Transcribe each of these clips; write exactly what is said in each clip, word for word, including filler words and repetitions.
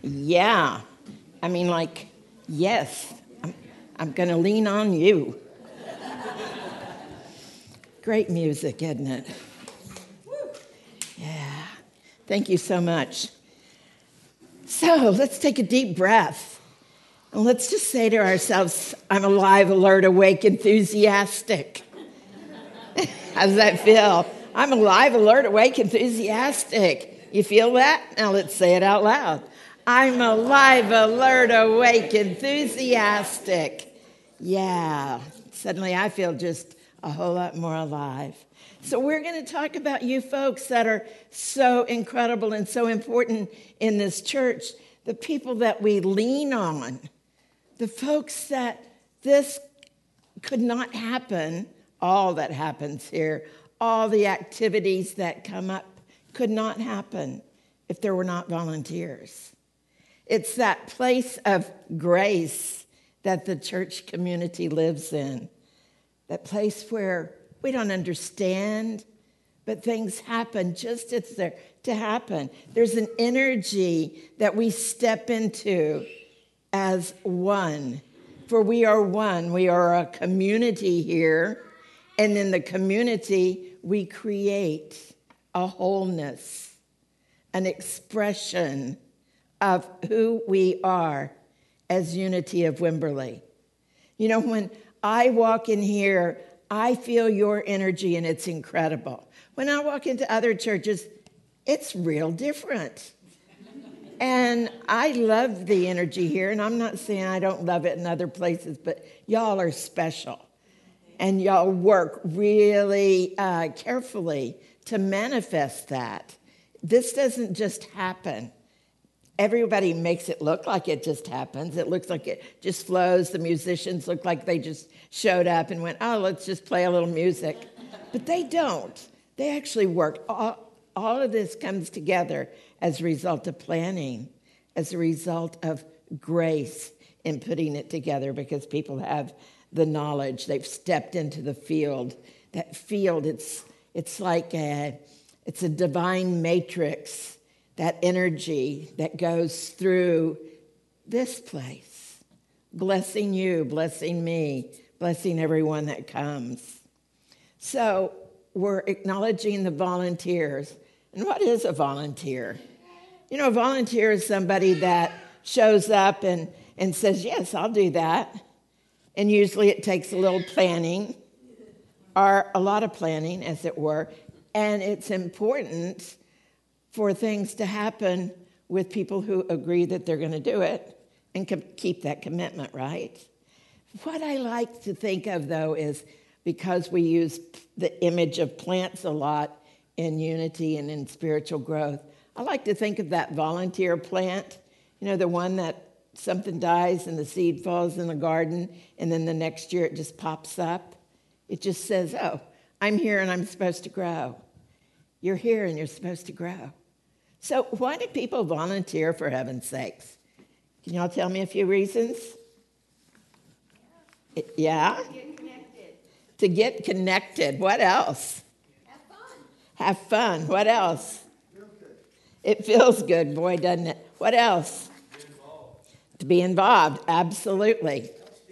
Yeah. I mean, like, yes, I'm, I'm going to lean on you. Great music, isn't it? Yeah. Thank you so much. So let's take a deep breath. And let's just say to ourselves, I'm alive, alert, awake, enthusiastic. How does that feel? I'm alive, alert, awake, enthusiastic. You feel that? Now let's say it out loud. I'm alive, alert, awake, enthusiastic. Yeah, suddenly I feel just a whole lot more alive. So we're going to talk about you folks that are so incredible and so important in this church, the people that we lean on, the folks that this could not happen, all that happens here, all the activities that come up could not happen if there were not volunteers. It's that place of grace that the church community lives in, that place where we don't understand, but things happen just as they're to happen. There's an energy that we step into as one, for we are one. We are a community here, and in the community, we create a wholeness, an expression of who we are as Unity of Wimberley. You know, when I walk in here, I feel your energy, and it's incredible. When I walk into other churches, it's real different. And I love the energy here, and I'm not saying I don't love it in other places, but y'all are special. And y'all work really uh, carefully to manifest that. This doesn't just happen. Everybody makes it look like it just happens. It looks like it just flows. The musicians look like they just showed up and went, oh, let's just play a little music. But they don't. They actually work. All, all of this comes together as a result of planning, as a result of grace in putting it together, because people have the knowledge. They've stepped into the field. That field, it's it's like a, it's a divine matrix, that energy that goes through this place, blessing you, blessing me, blessing everyone that comes. So we're acknowledging the volunteers. And what is a volunteer? You know, a volunteer is somebody that shows up and, and says, yes, I'll do that. And usually it takes a little planning, or a lot of planning, as it were. And it's important for things to happen with people who agree that they're going to do it and keep that commitment, right? What I like to think of, though, is because we use the image of plants a lot in unity and in spiritual growth, I like to think of that volunteer plant, you know, the one that something dies and the seed falls in the garden, and then the next year it just pops up. It just says, oh, I'm here and I'm supposed to grow. You're here and you're supposed to grow. So why do people volunteer, for heaven's sakes? Can y'all tell me a few reasons? Yeah? To get connected. To get connected. What else? Have fun. Have fun. What else? It feels good, boy, doesn't it? What else? Be involved. To be involved. Absolutely.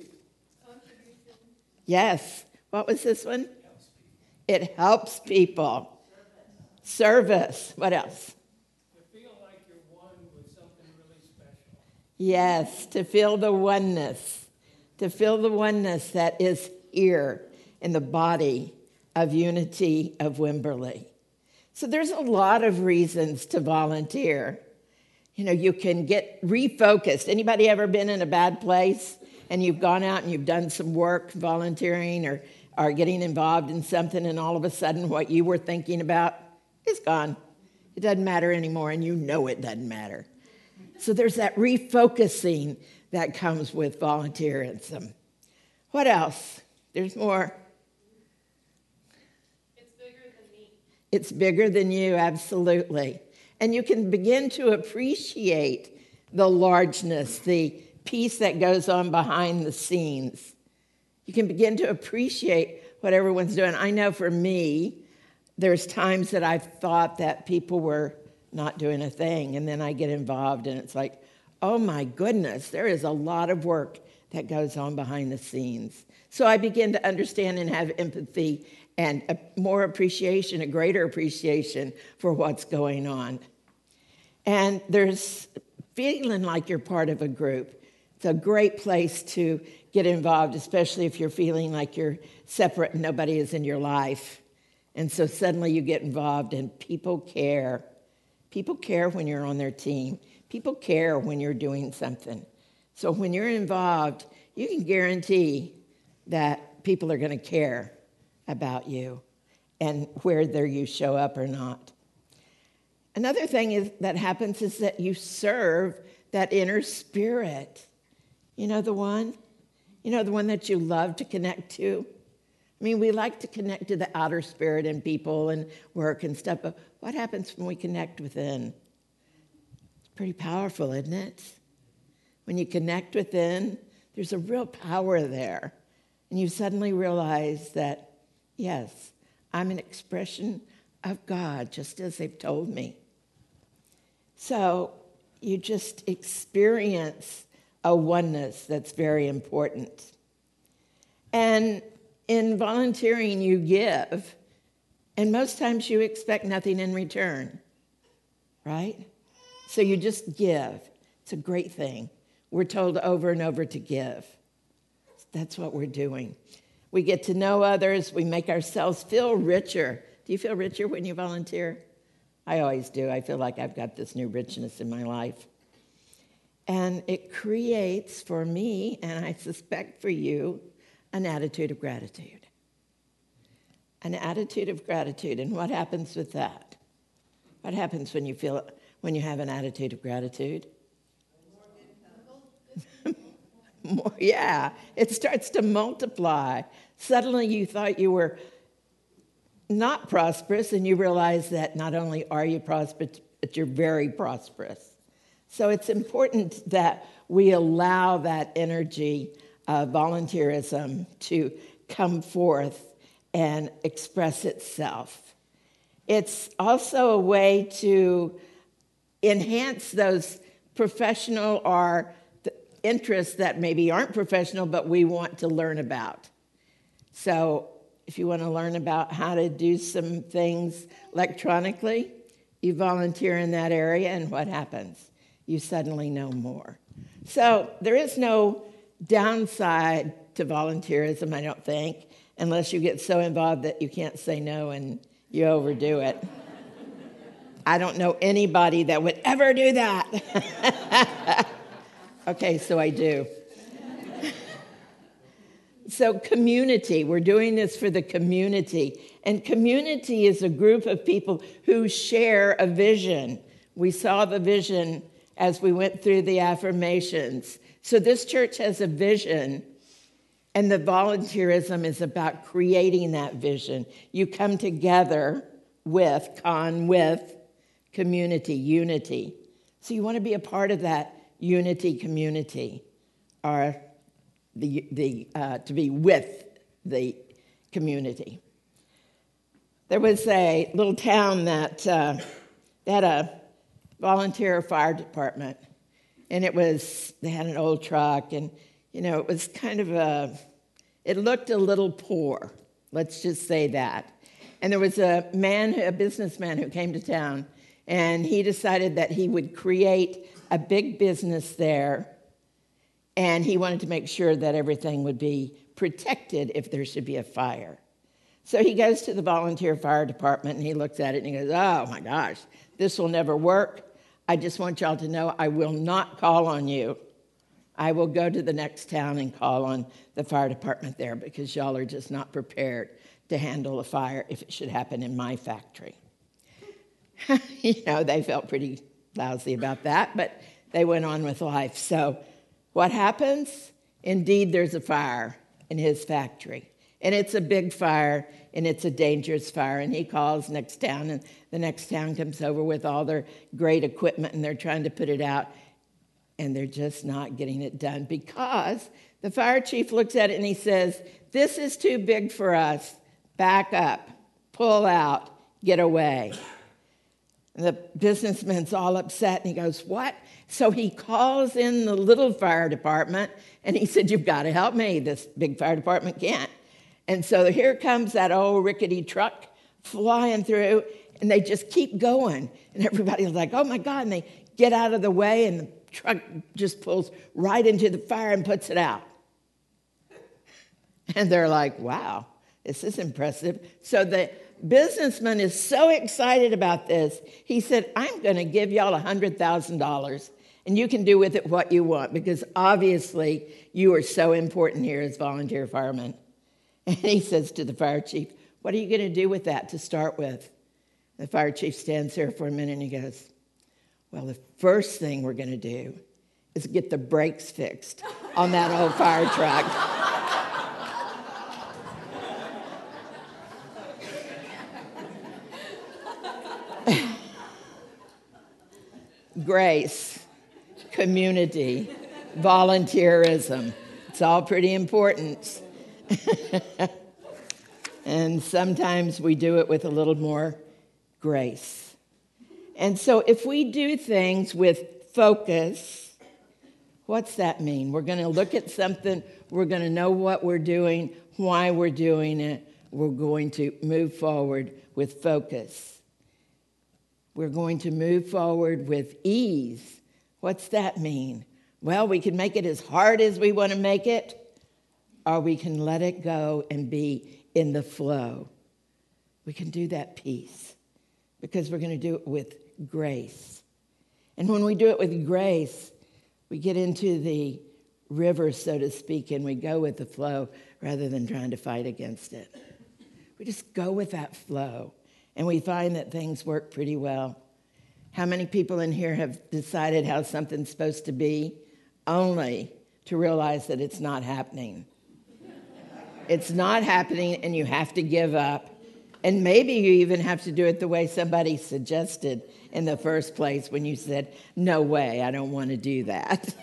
Yes. What was this one? It helps people. Service. What else? To feel like you're one with something really special. Yes, to feel the oneness. To feel the oneness that is here in the body of Unity of Wimberley. So there's a lot of reasons to volunteer. You know, you can get refocused. Anybody ever been in a bad place and you've gone out and you've done some work volunteering or, or getting involved in something, and all of a sudden what you were thinking about is gone. It doesn't matter anymore, and you know it doesn't matter. So there's that refocusing that comes with volunteerism. What else? There's more. It's bigger than me. It's bigger than you, absolutely. And you can begin to appreciate the largeness, the piece that goes on behind the scenes. You can begin to appreciate what everyone's doing. I know for me, there's times that I've thought that people were not doing a thing, and then I get involved, and it's like, oh my goodness, there is a lot of work that goes on behind the scenes. So I begin to understand and have empathy and a more appreciation, a greater appreciation for what's going on. And there's feeling like you're part of a group. It's a great place to get involved, especially if you're feeling like you're separate and nobody is in your life. And so suddenly you get involved and people care. People care when you're on their team. People care when you're doing something. So when you're involved, you can guarantee that people are going to care about you and whether you show up or not. Another thing is that happens is that you serve that inner spirit. You know the one? You know the one that you love to connect to? I mean, we like to connect to the outer spirit in people and work and stuff, but what happens when we connect within? It's pretty powerful, isn't it? When you connect within, there's a real power there. And you suddenly realize that, yes, I'm an expression of God, just as they've told me. So you just experience a oneness that's very important. And in volunteering, you give, and most times you expect nothing in return, right? So you just give. It's a great thing. We're told over and over to give. That's what we're doing. We get to know others. We make ourselves feel richer. Do you feel richer when you volunteer? I always do. I feel like I've got this new richness in my life. And it creates for me, and I suspect for you, an attitude of gratitude. An attitude of gratitude. And what happens with that? What happens when you feel when you have an attitude of gratitude? More, yeah, it starts to multiply. Suddenly you thought you were not prosperous, and you realize that not only are you prosperous, but you're very prosperous. So it's important that we allow that energy of volunteerism to come forth and express itself. It's also a way to enhance those professional or interests that maybe aren't professional, but we want to learn about. So if you want to learn about how to do some things electronically, you volunteer in that area, and what happens? You suddenly know more. So there is no downside to volunteerism, I don't think, unless you get so involved that you can't say no and you overdo it. I don't know anybody that would ever do that. Okay, so I do. So community, we're doing this for the community. And community is a group of people who share a vision. We saw the vision as we went through the affirmations. So this church has a vision, and the volunteerism is about creating that vision. You come together with, con, with, community, unity. So you want to be a part of that unity community, or the the uh, to be with the community. There was a little town that uh, had a volunteer fire department, and it was they had an old truck, and you know it was kind of a it looked a little poor. Let's just say that. And there was a man, a businessman who came to town, and he decided that he would create a big business there, and he wanted to make sure that everything would be protected if there should be a fire. So he goes to the volunteer fire department, and he looks at it, and he goes, oh, my gosh, this will never work. I just want y'all to know I will not call on you. I will go to the next town and call on the fire department there because y'all are just not prepared to handle a fire if it should happen in my factory. You know, they felt pretty lousy about that, but they went on with life. So what happens? Indeed, there's a fire in his factory. And it's a big fire, and it's a dangerous fire. And he calls next town, and the next town comes over with all their great equipment, and they're trying to put it out, and they're just not getting it done because the fire chief looks at it, and he says, this is too big for us. Back up, pull out, get away. And the businessman's all upset, and he goes, what? So he calls in the little fire department, and he said, you've got to help me. This big fire department can't. And so here comes that old rickety truck flying through, and they just keep going. And everybody's like, oh, my God. And they get out of the way, and the truck just pulls right into the fire and puts it out. And they're like, wow, this is impressive. So the businessman is so excited about this, he said, I'm going to give y'all one hundred thousand dollars, and you can do with it what you want, because obviously you are so important here as volunteer firemen. And he says to the fire chief, what are you going to do with that to start with? The fire chief stands there for a minute, and he goes, well, the first thing we're going to do is get the brakes fixed on that old fire truck. Grace, community, volunteerism. It's all pretty important. And sometimes we do it with a little more grace. And so if we do things with focus, what's that mean? We're going to look at something, we're going to know what we're doing, why we're doing it. We're going to move forward with focus. We're going to move forward with ease. What's that mean? Well, we can make it as hard as we want to make it, or we can let it go and be in the flow. We can do that piece because we're going to do it with grace. And when we do it with grace, we get into the river, so to speak, and we go with the flow rather than trying to fight against it. We just go with that flow, and we find that things work pretty well. How many people in here have decided how something's supposed to be only to realize that it's not happening? It's not happening, and you have to give up. And maybe you even have to do it the way somebody suggested in the first place when you said, no way, I don't want to do that.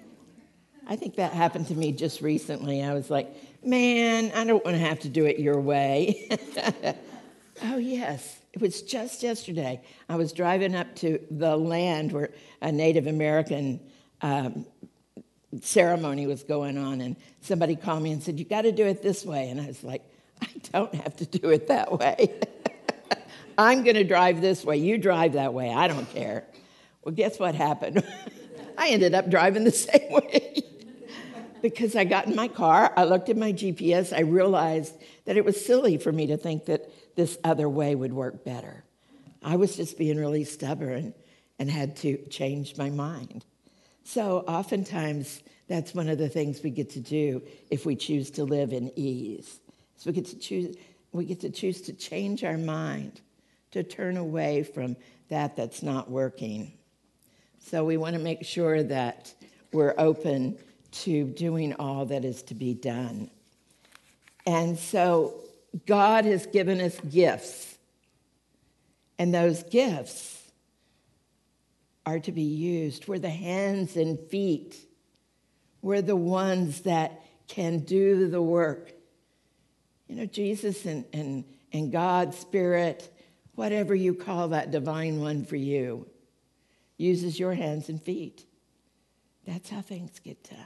I think that happened to me just recently. I was like, man, I don't want to have to do it your way. Oh, yes. It was just yesterday. I was driving up to the land where a Native American um, ceremony was going on, and somebody called me and said, you got to do it this way. And I was like, I don't have to do it that way. I'm going to drive this way. You drive that way. I don't care. Well, guess what happened? I ended up driving the same way. Because I got in my car, I looked at my G P S, I realized that it was silly for me to think that this other way would work better. I was just being really stubborn and had to change my mind. So oftentimes, that's one of the things we get to do if we choose to live in ease. So we get to choose, we get to choose to change our mind, to turn away from that that's not working. So we want to make sure that we're open to doing all that is to be done. And so God has given us gifts, and those gifts are to be used. We're the hands and feet. We're the ones that can do the work. You know, Jesus and, and, and God, Spirit, whatever you call that divine one for you, uses your hands and feet. That's how things get done.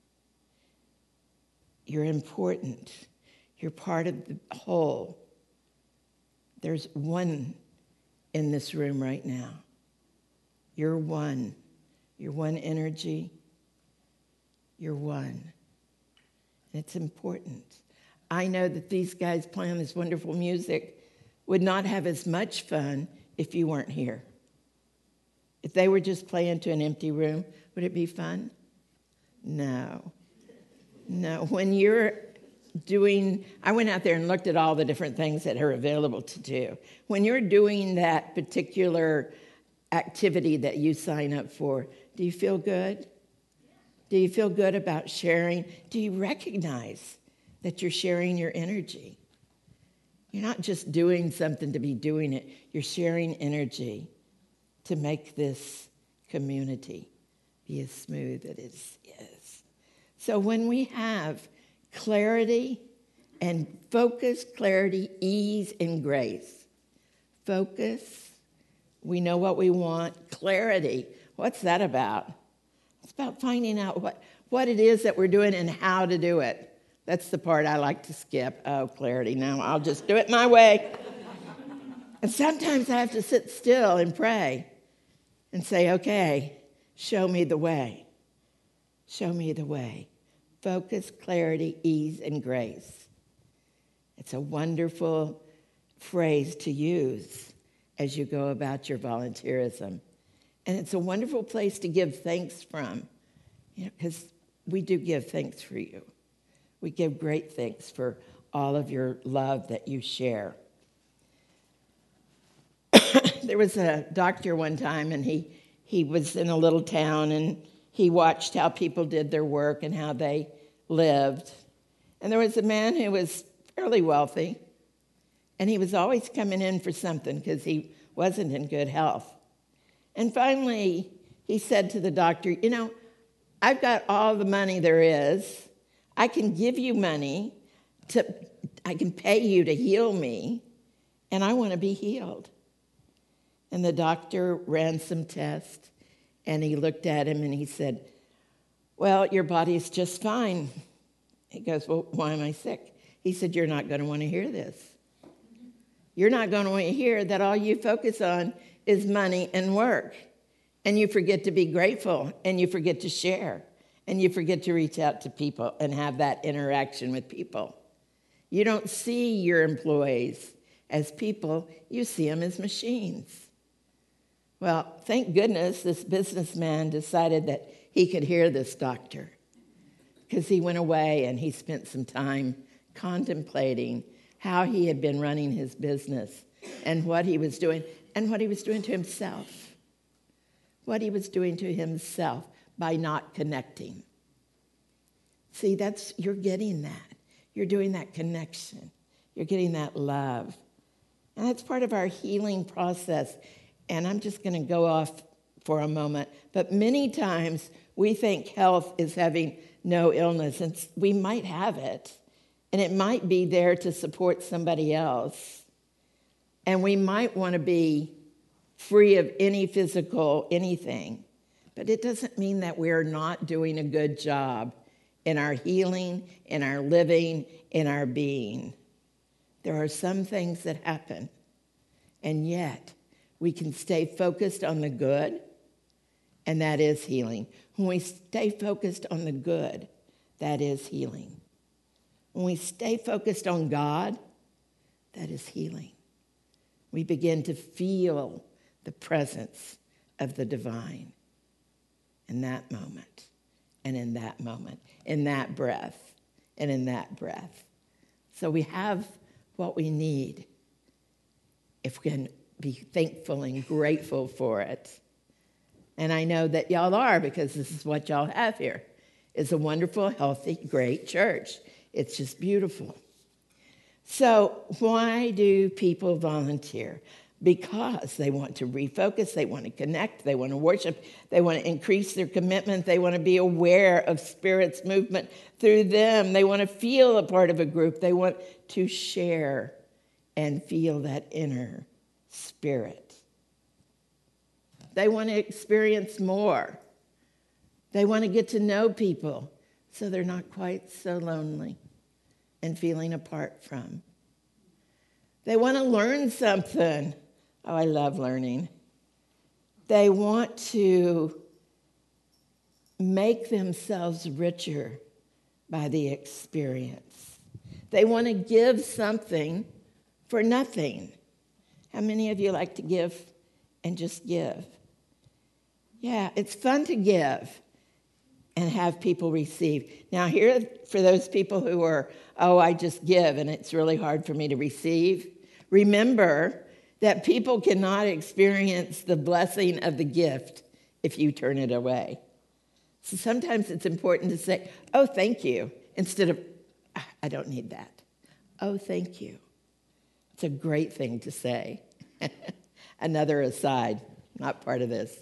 You're important. You're part of the whole. There's one in this room right now. You're one. You're one energy. You're one. And it's important. I know that these guys playing this wonderful music would not have as much fun if you weren't here. If they were just playing to an empty room, would it be fun? No. No. When you're doing, I went out there and looked at all the different things that are available to do. When you're doing that particular activity that you sign up for, do you feel good? Do you feel good about sharing? Do you recognize that you're sharing your energy? You're not just doing something to be doing it. You're sharing energy to make this community be as smooth as it is. So when we have clarity and focus, clarity, ease, and grace, focus, We know what we want. Clarity. What's that about? It's about finding out what, what it is that we're doing and how to do it. That's the part I like to skip. Oh, clarity. Now I'll just do it my way. And sometimes I have to sit still and pray and say, okay, show me the way. Show me the way. Focus, clarity, ease, and grace. It's a wonderful phrase to use as you go about your volunteerism. And it's a wonderful place to give thanks from, you know, because we do give thanks for you. We give great thanks for all of your love that you share. There was a doctor one time, and he, he was in a little town, and he watched how people did their work and how they lived. And there was a man who was fairly wealthy, and he was always coming in for something because he wasn't in good health. And finally, he said to the doctor, you know, I've got all the money there is. I can give you money, to, I can pay you to heal me, and I want to be healed. And the doctor ran some tests, and he looked at him and he said, well, your body's just fine. He goes, well, why am I sick? He said, you're not going to want to hear this. You're not going to want to hear that all you focus on is money and work. And you forget to be grateful, and you forget to share, and you forget to reach out to people and have that interaction with people. You don't see your employees as people, you see them as machines. Well, thank goodness this businessman decided that he could hear this doctor, because he went away and he spent some time contemplating how he had been running his business and what he was doing and what he was doing to himself. What he was doing to himself by not connecting. See, that's, you're getting that. You're doing that connection. You're getting that love. And that's part of our healing process. And I'm just going to go off for a moment. But many times we think health is having no illness. And we might have it. And it might be there to support somebody else. And we might want to be free of any physical anything. But it doesn't mean that we're not doing a good job in our healing, in our living, in our being. There are some things that happen. And yet, we can stay focused on the good, and that is healing. When we stay focused on the good, that is healing. When we stay focused on God, that is healing. We begin to feel the presence of the divine in that moment, and in that moment, in that breath, and in that breath. So we have what we need if we can be thankful and grateful for it. And I know that y'all are, because this is what y'all have here. It's a wonderful, healthy, great church. It's just beautiful. So why do people volunteer? Because they want to refocus, they want to connect, they want to worship, they want to increase their commitment, they want to be aware of Spirit's movement through them, they want to feel a part of a group, they want to share and feel that inner Spirit. They want to experience more. They want to get to know people so they're not quite so lonely and feeling apart from. They want to learn something. Oh, I love learning. They want to make themselves richer by the experience. They want to give something for nothing. How many of you like to give and just give? Yeah, it's fun to give and have people receive. Now, here, for those people who are, oh, I just give and it's really hard for me to receive, remember that people cannot experience the blessing of the gift if you turn it away. So sometimes it's important to say, oh, thank you, instead of, ah, I don't need that. Oh, thank you. It's a great thing to say. Another aside, not part of this.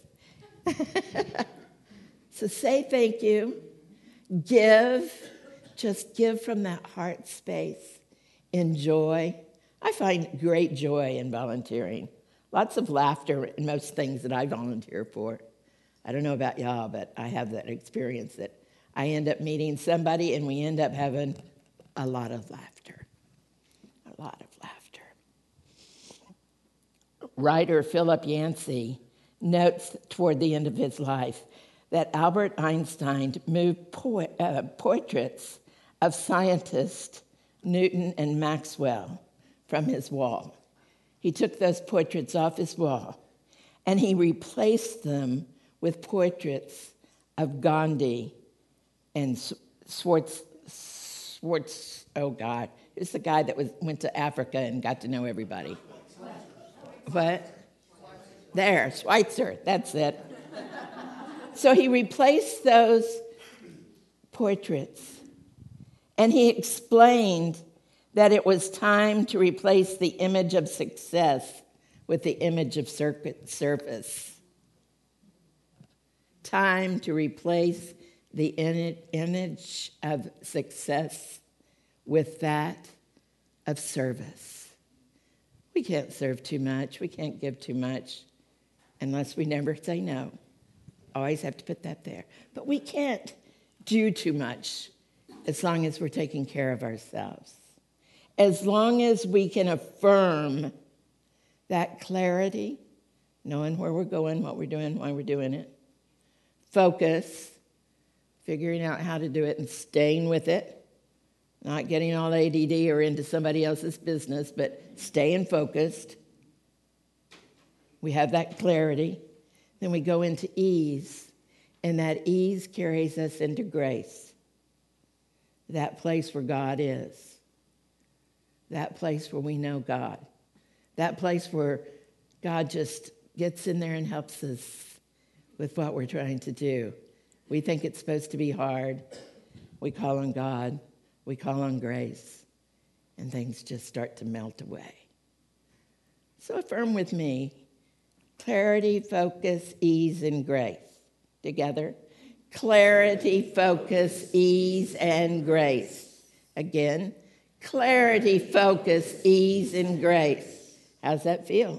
So say thank you. Give. Just give from that heart space. Enjoy. I find great joy in volunteering. Lots of laughter in most things that I volunteer for. I don't know about y'all, but I have that experience that I end up meeting somebody and we end up having a lot of laughter. A lot of laughter. Writer Philip Yancey notes toward the end of his life that Albert Einstein moved po- uh, portraits of scientists Newton and Maxwell from his wall. He took those portraits off his wall and he replaced them with portraits of Gandhi and Swartz, Swartz, oh God, it's the guy that was went to Africa and got to know everybody. What? There, Schweitzer, that's it. So he replaced those portraits and he explained that it was time to replace the image of success with the image of service. Time to replace the image of success with that of service. We can't serve too much. We can't give too much unless we never say no. Always have to put that there. But we can't do too much as long as we're taking care of ourselves. As long as we can affirm that clarity, knowing where we're going, what we're doing, why we're doing it, focus, figuring out how to do it and staying with it, not getting all A D D or into somebody else's business, but staying focused. We have that clarity. Then we go into ease, and that ease carries us into grace, that place where God is. That place where we know God. That place where God just gets in there and helps us with what we're trying to do. We think it's supposed to be hard. We call on God. We call on grace. And things just start to melt away. So affirm with me. Clarity, focus, ease, and grace. Together. Clarity, focus, ease, and grace. Again. Clarity, focus, ease, and grace. How's that feel?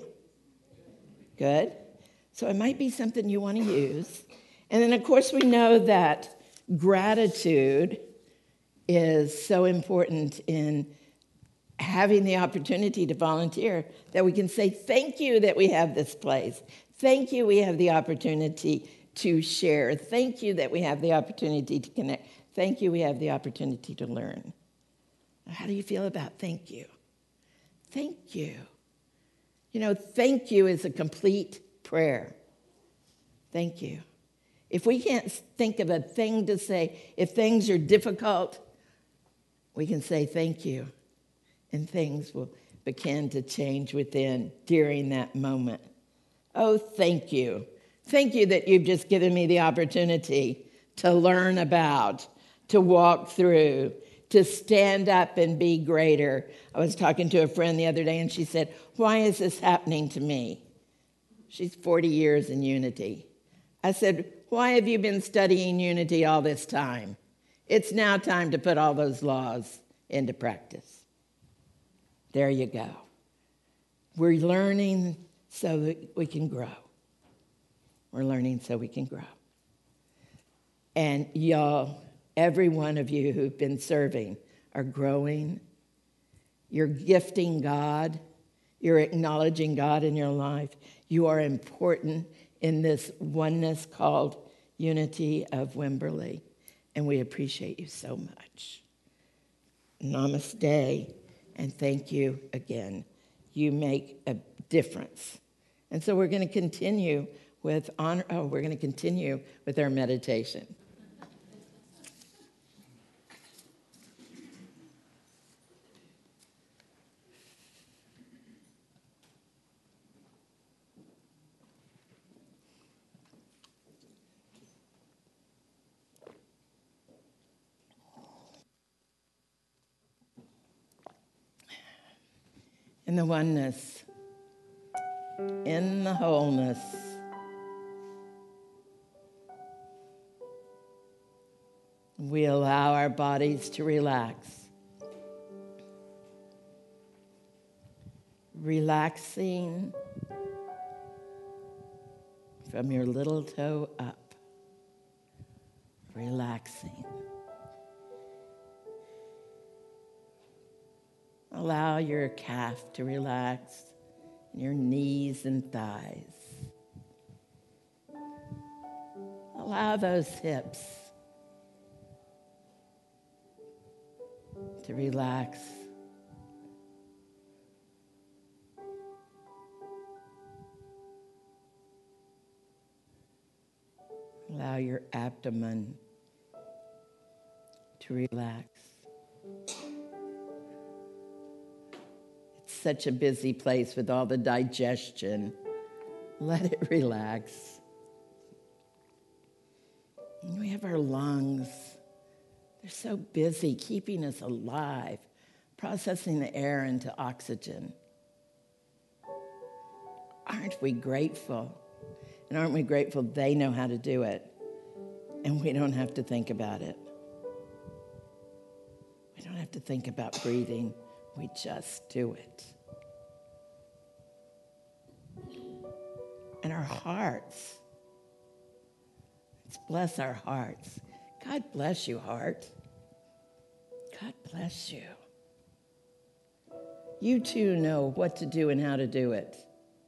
Good. So it might be something you want to use. And then, of course, we know that gratitude is so important in having the opportunity to volunteer, that we can say, thank you that we have this place. Thank you we have the opportunity to share. Thank you that we have the opportunity to connect. Thank you we have the opportunity to learn. How do you feel about thank you? Thank you. You know, thank you is a complete prayer. Thank you. If we can't think of a thing to say, if things are difficult, we can say thank you. And things will begin to change within during that moment. Oh, thank you. Thank you that you've just given me the opportunity to learn about, to walk through, to stand up and be greater. I was talking to a friend the other day and she said, why is this happening to me? She's forty years in Unity. I said, why have you been studying Unity all this time? It's now time to put all those laws into practice. There you go. We're learning so that we can grow. We're learning so we can grow. And y'all, every one of you who've been serving are growing. You're gifting God. You're acknowledging God in your life. You are important in this oneness called Unity of Wimberley. And we appreciate you so much. Namaste, and thank you again. You make a difference. And so we're going to continue with honor. Oh, we're going to continue with our meditation. In the oneness, in the wholeness, we allow our bodies to relax. Relaxing from your little toe up, relaxing. Allow your calf to relax, and your knees and thighs. Allow those hips to relax. Allow your abdomen to relax. It's such a busy place with all the digestion. Let it relax. And we have our lungs. They're so busy keeping us alive, processing the air into oxygen. Aren't we grateful? And aren't we grateful they know how to do it and we don't have to think about it? We don't have to think about breathing. We just do it. And our hearts. Let's bless our hearts. God bless you, heart. God bless you. You too know what to do and how to do it.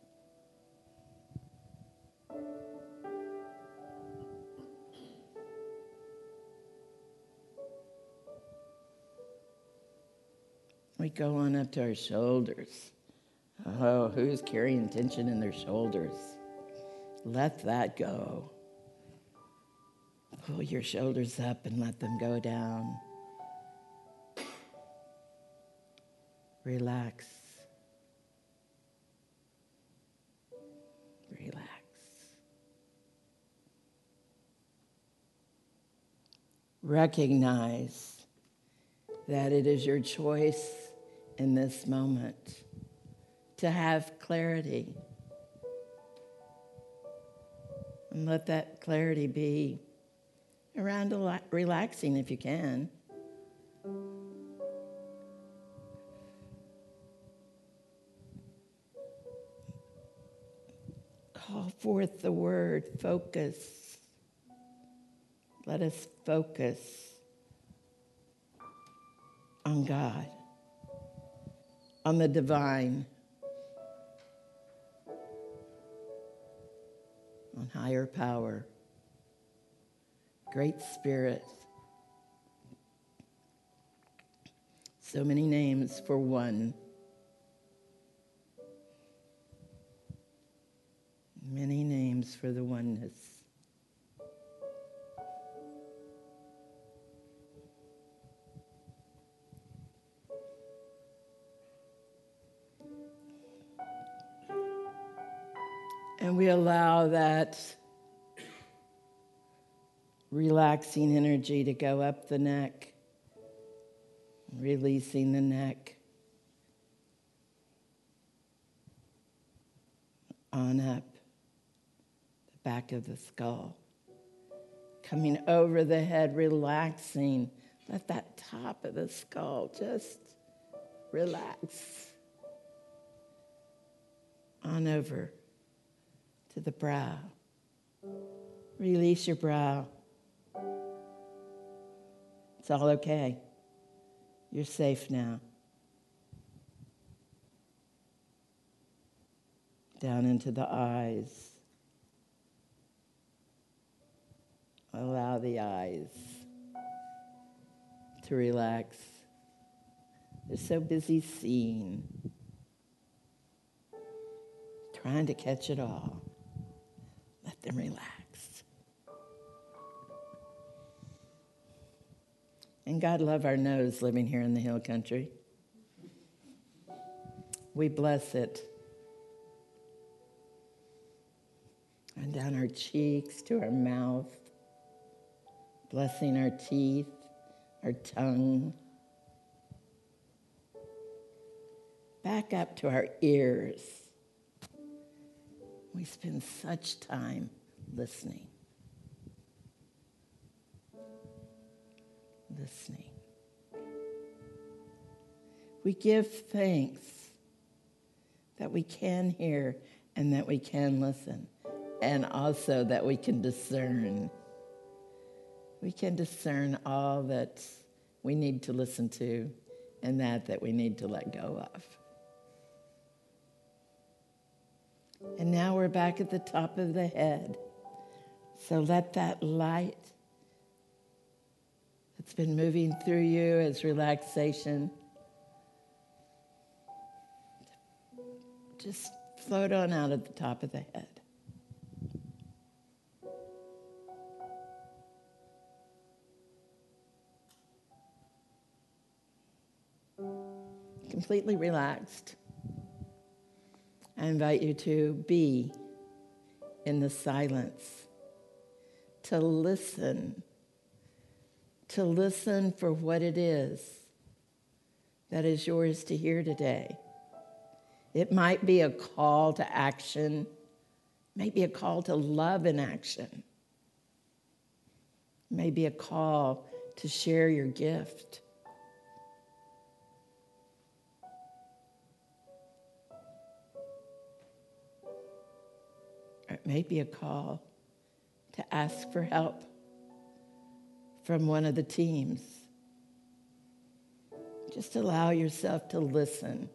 We go on up to our shoulders. Oh, who's carrying tension in their shoulders? Let that go. Pull your shoulders up and let them go down. Relax. Relax. Recognize that it is your choice in this moment to have clarity. And let that clarity be around relaxing if you can. Call forth the word focus. Let us focus on God, on the divine, on higher power, Great Spirit. So many names for one. Many names for the oneness. And we allow that relaxing energy to go up the neck, releasing the neck, on up the back of the skull, coming over the head, relaxing. Let that top of the skull just relax. On over to the brow. Release your brow. It's all okay. You're safe now. Down into the eyes. Allow the eyes to relax. They're so busy seeing, trying to catch it all. Let them relax. And God love our nose living here in the hill country. We bless it. And down our cheeks to our mouth, blessing our teeth, our tongue. Back up to our ears. We spend such time listening. Listening. We give thanks that we can hear and that we can listen. and also that we can discern. We can discern all that we need to listen to and that that we need to let go of. And now we're back at the top of the head. So let that light that's been moving through you as relaxation just float on out at the top of the head. Completely relaxed. I invite you to be in the silence, to listen, to listen for what it is that is yours to hear today. It might be a call to action, maybe a call to love in action, maybe a call to share your gift. Or it may be a call to ask for help from one of the teams. Just allow yourself to listen.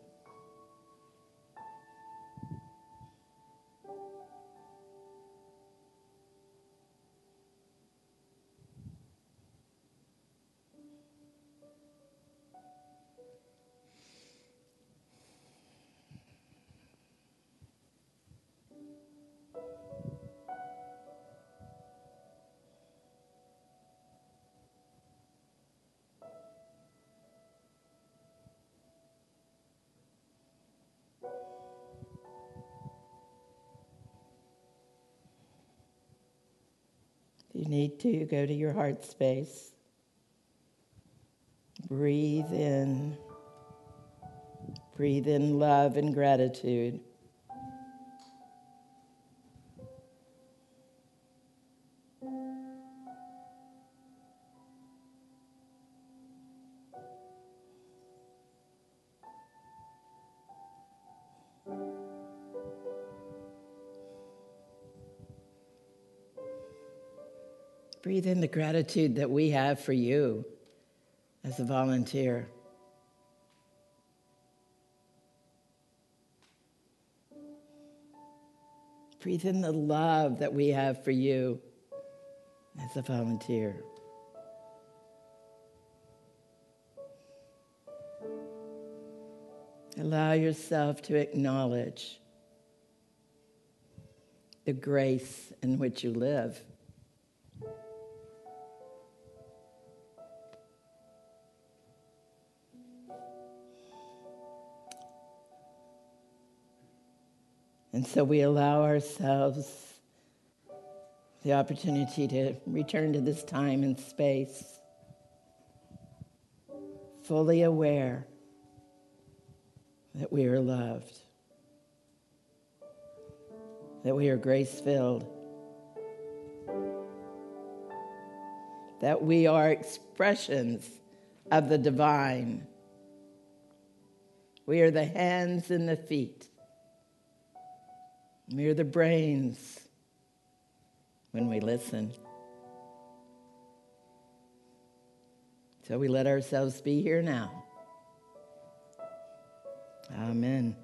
If you need to, go to your heart space. Breathe in. Breathe in love and gratitude. Breathe in the gratitude that we have for you as a volunteer. Breathe in the love that we have for you as a volunteer. Allow yourself to acknowledge the grace in which you live. And so we allow ourselves the opportunity to return to this time and space, fully aware that we are loved, that we are grace-filled, that we are expressions of the divine. We are the hands and the feet. We are the brains when we listen. So we let ourselves be here now. Amen.